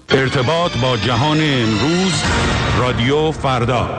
ارتباط با جهان امروز، رادیو فردا.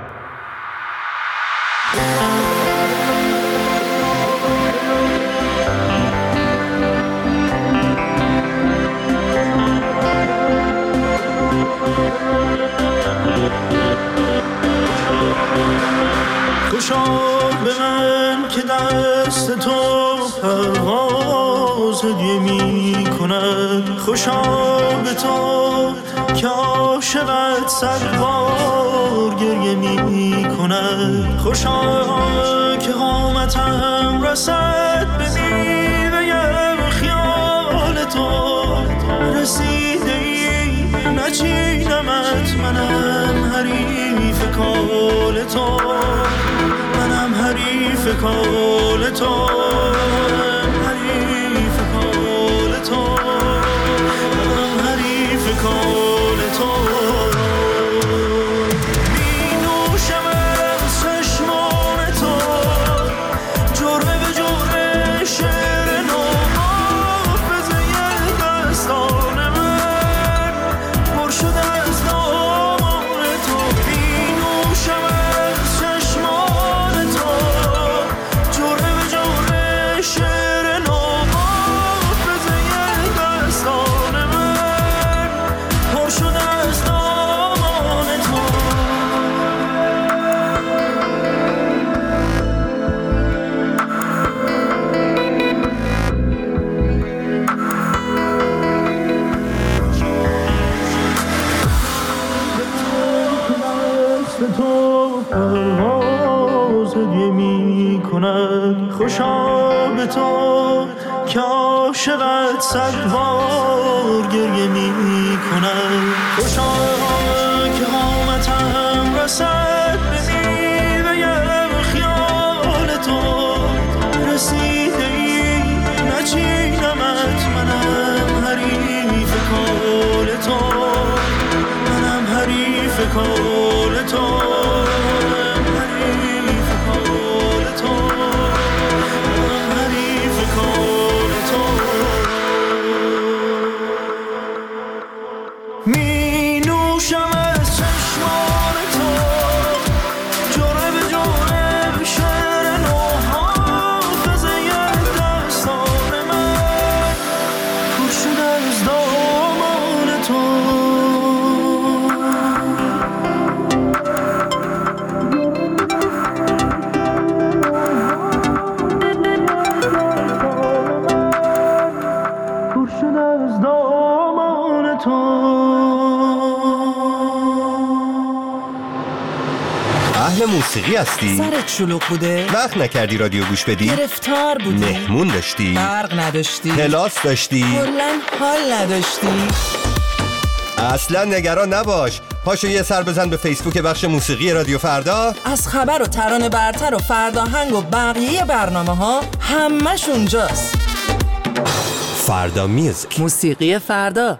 خوشا به من که دست تو پرواز هدیه می کند، خوشا به تو که عاشقت صد بار گریه می کند، خوشا که قامتم رسد به میوه خیال تو، رسیده ای نچینمت، منم حریف کال تو، منم حریف کال تو، حریف کال تو، منم حریف کال تو. می نوشم از چشمان تو، جرعه به جرعه شعر نو، حافظه دستان من پر شده از دامان تو. می نوشم از چشمان تو، جرعه به جرعه شعر نو، حافظه دستان من پر شده از دامان تو. دست تو پرواز هدیه می کند، خوشا به تو که عاشقت صد بار گریه می کند، خوشا که قامتم رسد به میوه خیال تو، رسیده ای نچینمت، منم حریف کال تو، منم حریف کال تو، حریف کال تو، منم حریف کال تو. می نوشم از چشمان تو، جرعه به جرعه شعر نو، حافظه دستان من پر شده از دامان تو. پر شده از دامان تو. اهل موسیقی هستی؟ سرت شلوغ بوده؟ وقت نکردی رادیو گوش بدی؟ گرفتار بودی؟ مهمون داشتی؟ برق نداشتی؟ کلاس داشتی؟ کلاً حال نداشتی؟ اصلا نگران نباش، پاشو یه سر بزن به فیسبوک بخش موسیقی رادیو فردا. از خبر و ترانه برتر و فرداهنگ و بقیه برنامه ها همش اونجاست. فردا میوزیک، موسیقی فردا.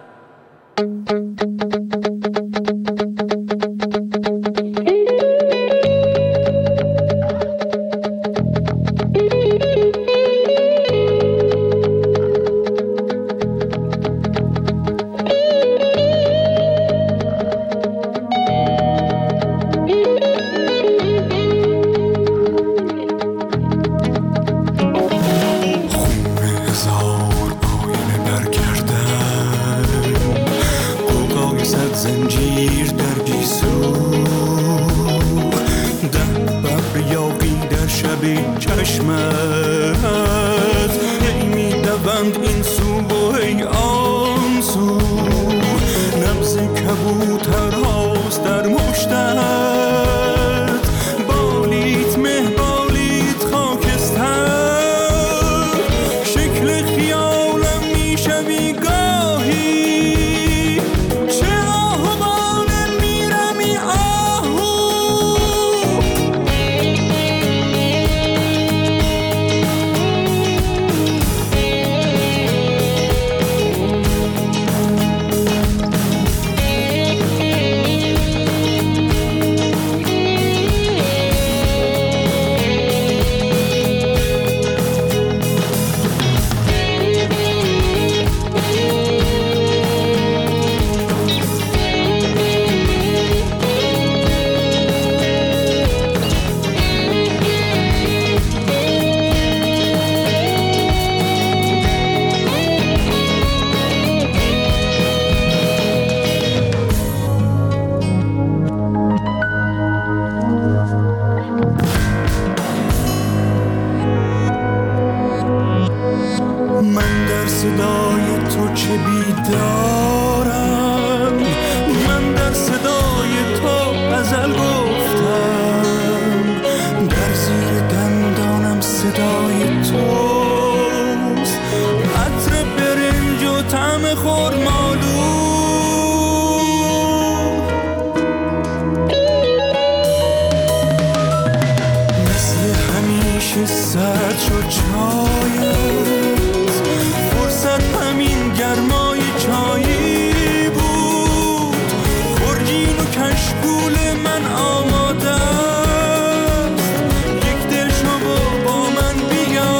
مالو مثل همیشه سرد شد چایت فرصت همین گرمای چایی بود خورجین و کشکول من آماده است یک دل شما با من بیا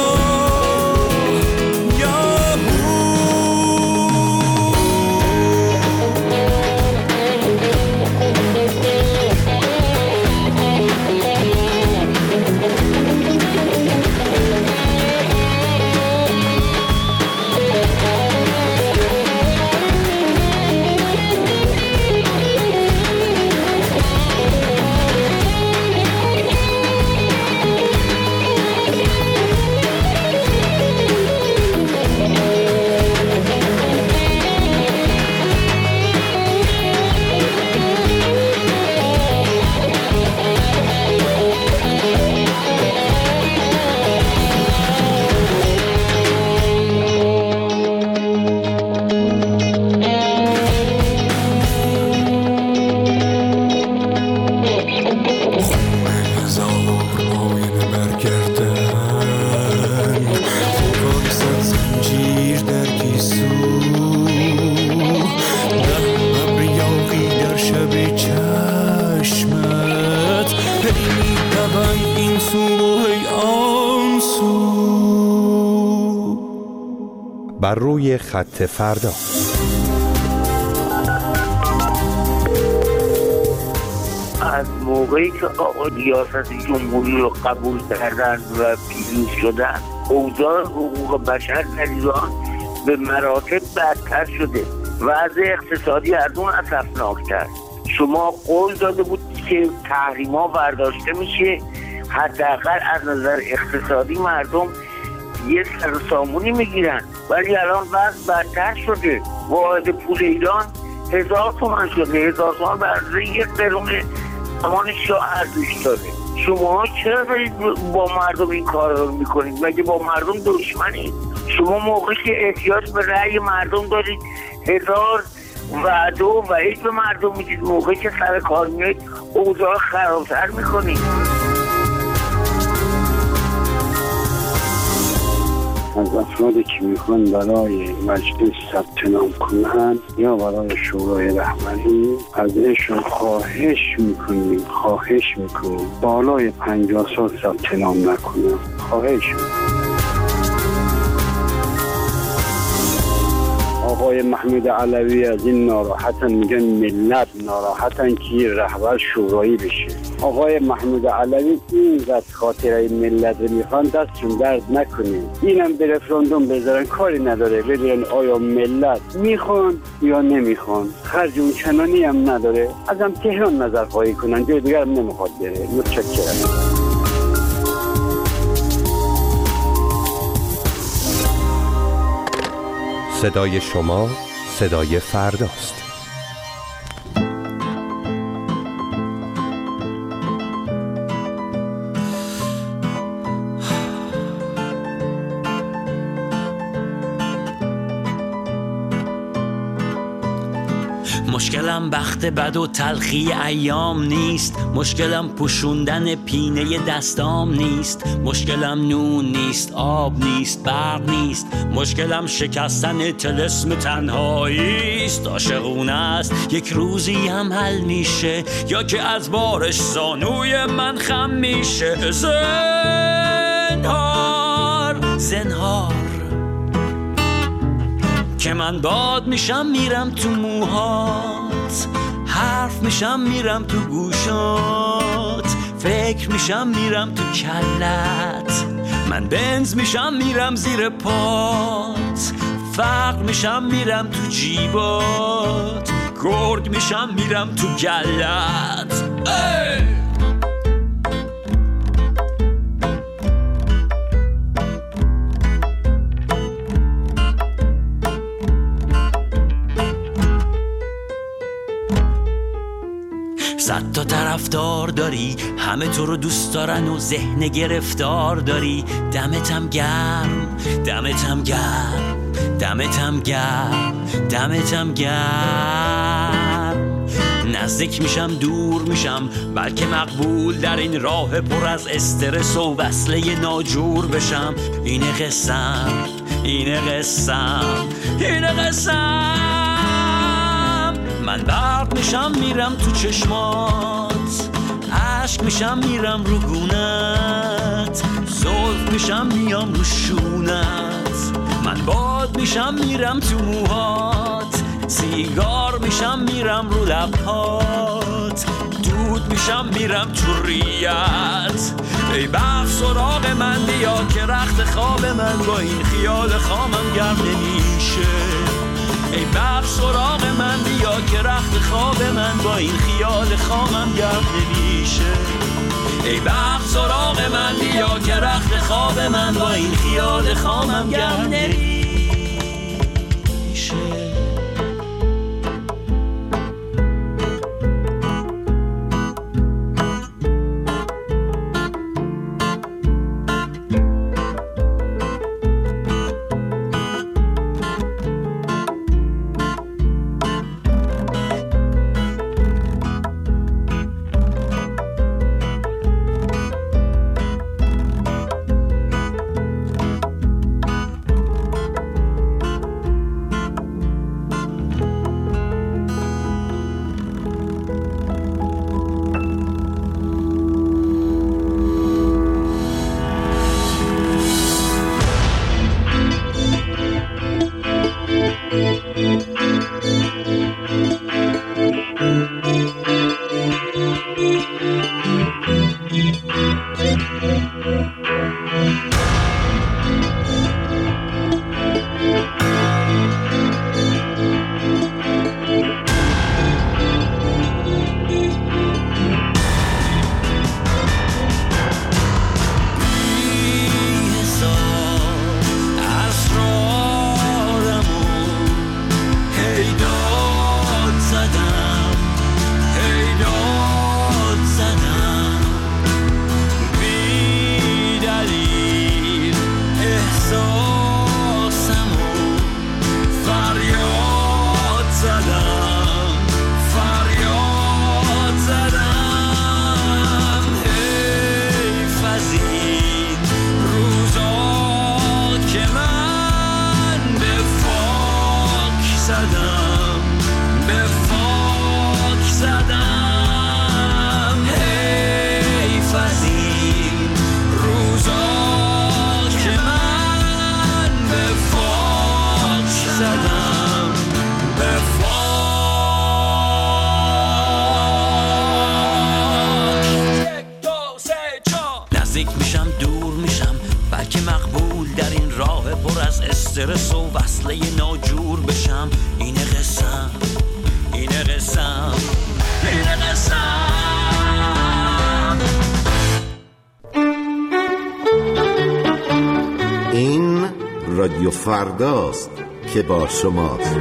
بر روی خط فردا. از موقعی که آقا ریاست جمهوری رو قبول کردن و پیروز شدن اوضاع حقوق بشر در ایران به مراتب بدتر شده. وضع اقتصادی از اون اسفناک‌تر. شما قول داده بود که تحریم‌ها برداشته میشه، حداقل از نظر اقتصادی مردم یه سرسامونی میگیرن، ولی الان وضع بدتر شده. واحد پول ایران 1000 تومان شده. 1000 تومان برای یک قرون زمان شاه ارزش داره. شما چرا با مردم این کار رو میکنید؟ مگه با مردم دشمنید؟ شما موقعی که احتیاج به رأی مردم دارید 1000 وعده و وعید به مردم میدید، موقعی که سر کار میاد اوضاع خرابتر میکنید. از افرادی که میخوان برای مجلس ثبت نام کنند یا برای شورای رهبری ازشون خواهش میکنیم بالای 50 سال ثبت نام نکنند. خواهش آقای محمود علوی از این ناراحتن، میگن ملت ناراحتن که رهبر شورایی بشه. آقای محمود علوی اینقدر خاطره ملت رو میخوان دستشون درد نکنه، اینم به رفراندوم بذارن، کاری نداره ببینن آیا ملت میخوان یا نمیخوان. خرج اون چنانی هم نداره، ازم تهران نظرخواهی کنن، جای دیگر هم نمیخواد بره. متشکرم. صدای شما صدای فرداست. مشکلم بخت بد و تلخی ایام نیست، مشکلم پوشوندن پینه دستام نیست، مشکلم نون نیست، آب نیست، برق نیست، مشکلم شکستن طلسم تنهایی است. عاشقونه است یک روزی هم حل میشه، یا که از بارش زانوی من خم میشه. زنهار که من باد میشم میرم تو موهات، حرف میشم میرم تو گوشات، فکر میشم میرم تو کلت، من بنز میشم میرم زیر پات، فقر میشم میرم تو جیبات، گرگ میشم میرم تو گلت. صد تا طرفدار داری، همه تو رو دوست دارن و ذهن گرفتار داری. دمتم گرم، دمتم گرم، دمتم گرم نزدیک میشم دور میشم بلکه مقبول در این راه پر از استرس و وصله ناجور بشم اینه قسم من برق میشم میرم تو چشمات عشق میشم میرم رو گونت زلف میشم میام رو شونت من باد میشم میرم تو موهات سیگار میشم میرم رو لبهات دود میشم میرم تو ریت ای بخت سراغ من بیا که رخت خواب من با این خیال خامم گرم نمیشه ای بخت سراغ من بیا که رخت خواب من با این خیال خامم گرم نمیشه ای بخت سراغ من بیا که رخت خواب من با این خیال خامم گرم نمیشه استرس و وصله ناجور بشم اینه قسم این رادیو فرداست که با شماست.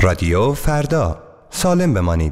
رادیو فردا، سالم بمانید.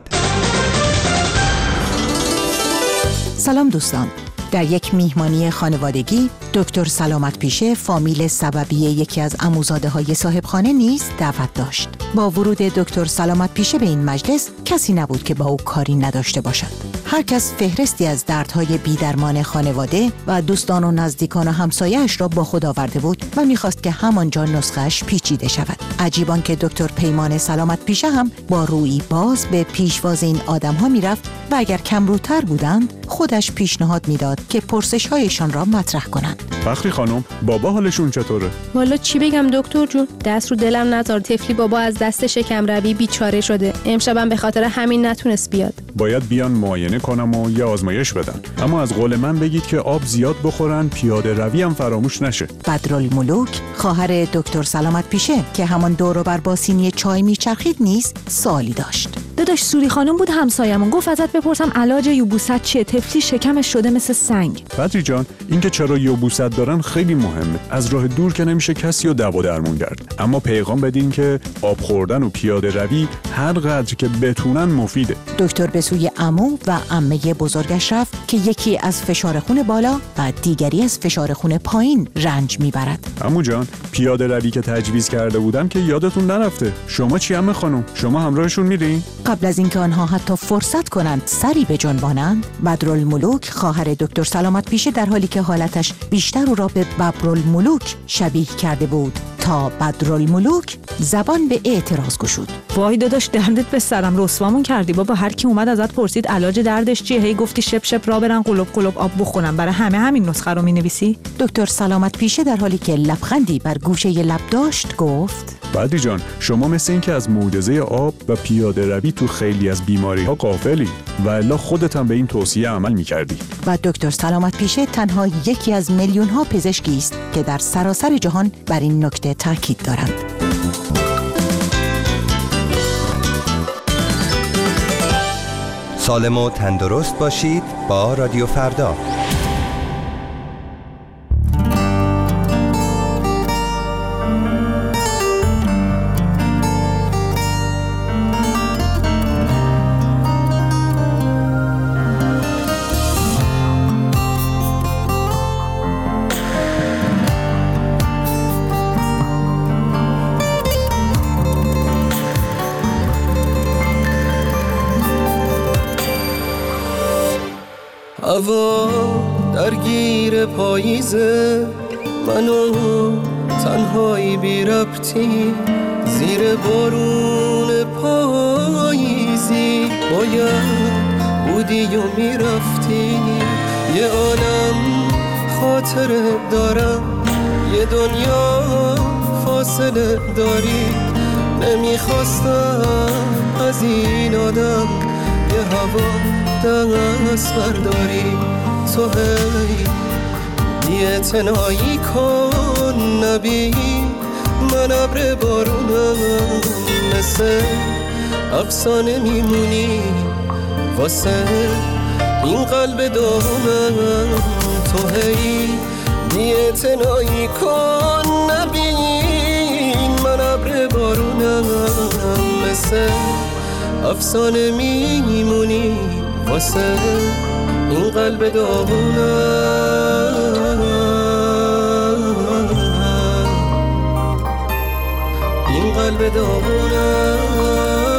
سلام دوستان. در یک میهمانی خانوادگی دکتر سلامت پیشه فامیل سببی یکی از عموزاده‌های صاحبخانه نیز دعوت داشت. با ورود دکتر سلامت پیشه به این مجلس کسی نبود که با او کاری نداشته باشد. هر کس فهرستی از دردهای بی‌درمان خانواده و دوستان و نزدیکان و همسایه‌اش را با خود آورده بود و می‌خواست که همانجا نسخه‌اش پیچیده شود. عجیبان که دکتر پیمان سلامت پیشه هم با رویی باز به پیشواز این آدم‌ها می‌رفت و اگر کمروتر بودند خودش پیشنهاد میداد که پرسش‌هایشان را مطرح کنند. فخری خانم، بابا حالشون چطوره؟ والا چی بگم دکتر جون، دست رو دلم نذار. طفلی بابا از دست شکمروی بیچاره شده. امشبم به خاطر همین نتونست بیاد. باید بیان معاینه کنم و یه آزمایش بدن. اما از قول من بگید که آب زیاد بخورن، پیاده روی هم فراموش نشه. بدرالملوک خواهر دکتر سلامت پیشه که همان دور و بر با سینی چای میچرخید نیز سوالی داشت. داداش سوری خانم بود همسایمون، گفت ازت بپرسم علاج یوبوست چیه؟ طفلی شکمش شده مثل سنگ. بدری جان، اینکه چرا یوبوست دارن خیلی مهمه. از راه دور که نمیشه کسی رو دوا درمون کرد، اما پیغام بدین که آب خوردن و پیاده روی هر قدر که بتونن مفیده. دکتر به سوی عمو و عمه بزرگش رفت که یکی از فشار خون بالا و دیگری از فشار خون پایین رنج میبرد. عمو جان، پیاده روی که تجویز کرده بودم که یادتون نرفته. شما چی عمه خانم؟ شما همراهشون میرین؟ قبل از اینکه آنها حتی فرصت کنند سری بجنبانند، بدرالملوک خواهر دکتر سلامت پیشه در حالی که حالتش بیشتر او را به ببرالملوک شبیه کرده بود تا بدرالملوک زبان به اعتراض گشود. وای داداش، دردت به سرم، رسوامون کردی بابا. هر کی اومد ازت پرسید علاج دردش چیه، هی گفتی شپ شپ را برن قلوب قلوب آب بخورن. برای همه همین نسخه رو مینویسی؟ دکتر سلامت پیشه در حالی که لبخندی بر گوشه لب داشت گفت: بدری جان، شما مثل این که از معجزه آب و پیاده روی تو خیلی از بیماری ها غافلی و الا خودت هم به این توصیه عمل می‌کردی. و دکتر سلامت پیشه تنها یکی از میلیون ها پزشکی است که در سراسر جهان بر این نکته تاکید دارند. سالم و تندرست باشید با رادیو فردا. هوا درگیر پاییزه، منو تنهایی بی ربطی زیر بارون پاییزی باید بودی و میرفتی. یه عالم خاطره دارم، یه دنیا فاصله داری. نمیخواستم از این آدم یه هوا دست برداری. تو هی بی‌اعتنایی کن نبی، من ابر بارونم مثل افسانه میمونی واسه این قلب داغونم. تو هی بی‌اعتنایی کن نبی، من ابر بارونم مثل افسانه میمونی واسه این قلب داغونم، این قلب داغونم.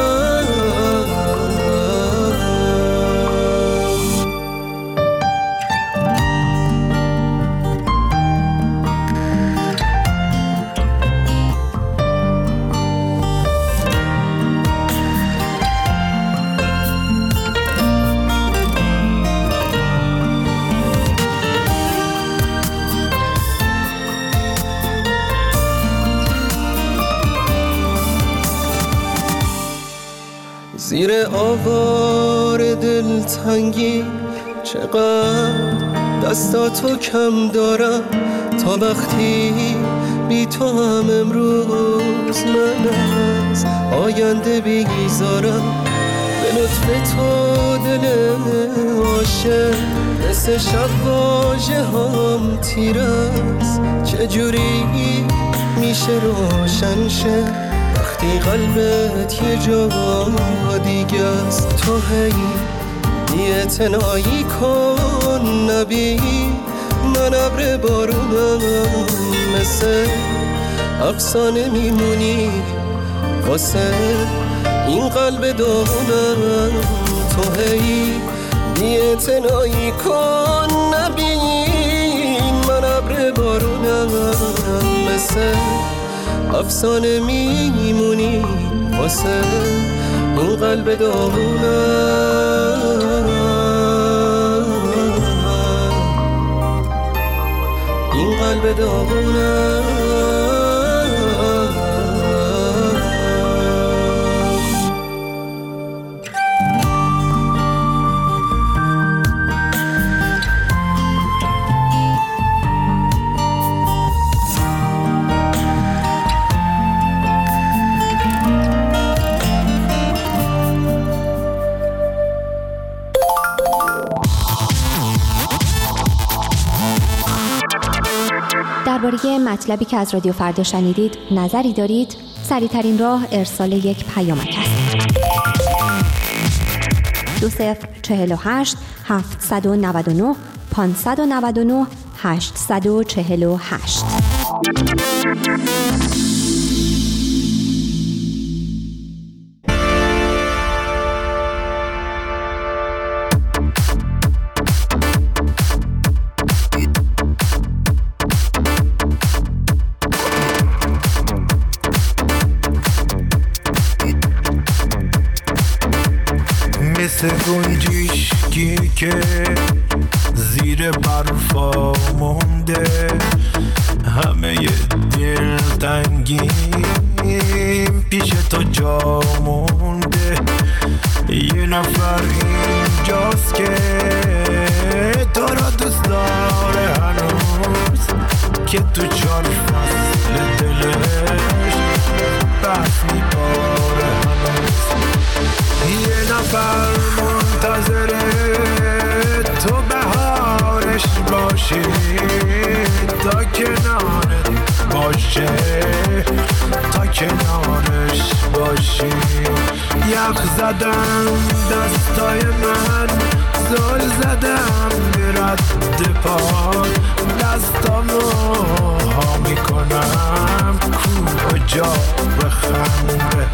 زیر آوار دلتنگی چقدر دستاتو کم دارم، تا وقتی بی تو هم امروز من از آینده بیزارم. به لطف تو دل عاشق مثل شب واژه هم تیر است، چجوری میشه روشن شه وقتی وقتی قلبت یه جا دیگه است تو هی بی‌اعتنایی کن نبی من ابر بارونم مثل افسانه میمونی واسه این قلب داغونم تو هی بی‌اعتنایی کن نبی من ابر بارونم مثل افسانه میمونی واسه این قلب داغونم این قلب داغونم درباره مطلبی که از رادیو فردا شنیدید نظری دارید؟ سریع‌ترین راه ارسال یک پیامک است. 2048 799 599 848. مثل گنجشکی که زیر برفا مونده همه دلتنگیم پیش تو جا مونده یه نفر اینجاست که تو را دوست داره هنوز که تو 4 فصل دلش بس میباره هنوز یه نفر منتظره تو بهارش باشی تا کنارت باشه تا کنارش باشی یخ زدم دستای من زل زدم به رد پا دستامو ها میکنم کجا بخنده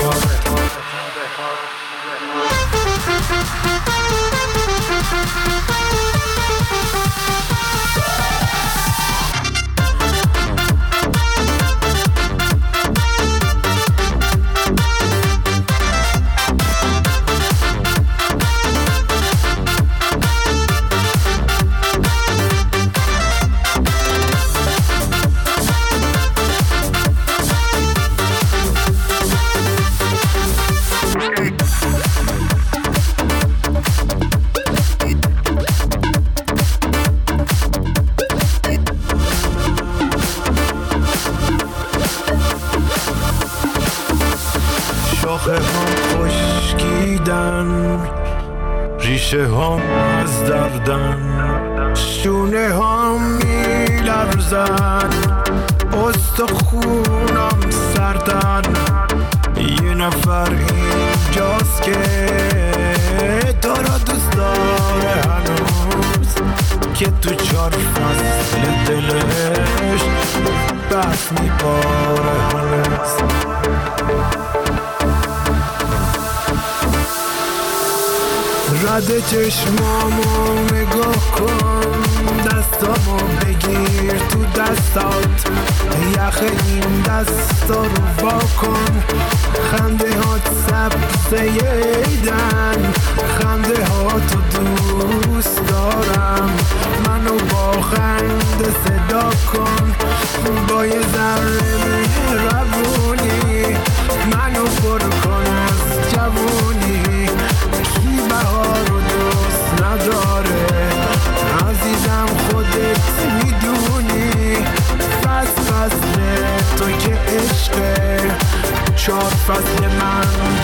شاخه هم خشکیدن ریشه هم از دردن شونه هم میلرزن استخونم سردن یه نفر اینجاست که تو را دوست داره هنوز که تو 4 فصل دلش بس میباره هنوز رد چشمامو نگاه کن دستامو بگیر تو دستات یخ این دستا رو وا کن خنده هات سبزه ایدن خنده هاتو دوست دارم منو با خنده صدا کن با یه ذره مهربونی منو پر کن از جوونی کی بهار رو دوست نداره عزیزم خودت میدونی فصل تو که عشقه 4 فصل من